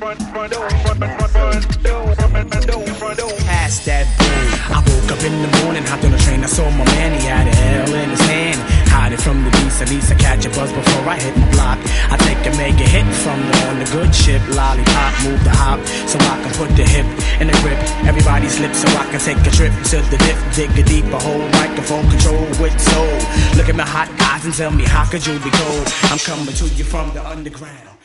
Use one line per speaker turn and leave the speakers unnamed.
Past that boom. I woke up in the morning, hopped on the train, I saw my man, he had a L in his hand. Hiding from the beast, at least I catch a buzz before I hit my block. I take a mega hit from on the good ship, lollipop, move the hop, so I can put the hip in the grip. Everybody slip so I can take a trip to the dip, dig a deeper hole, microphone control with soul. Look at my hot eyes and tell me how could you be cold? I'm coming to you from the underground.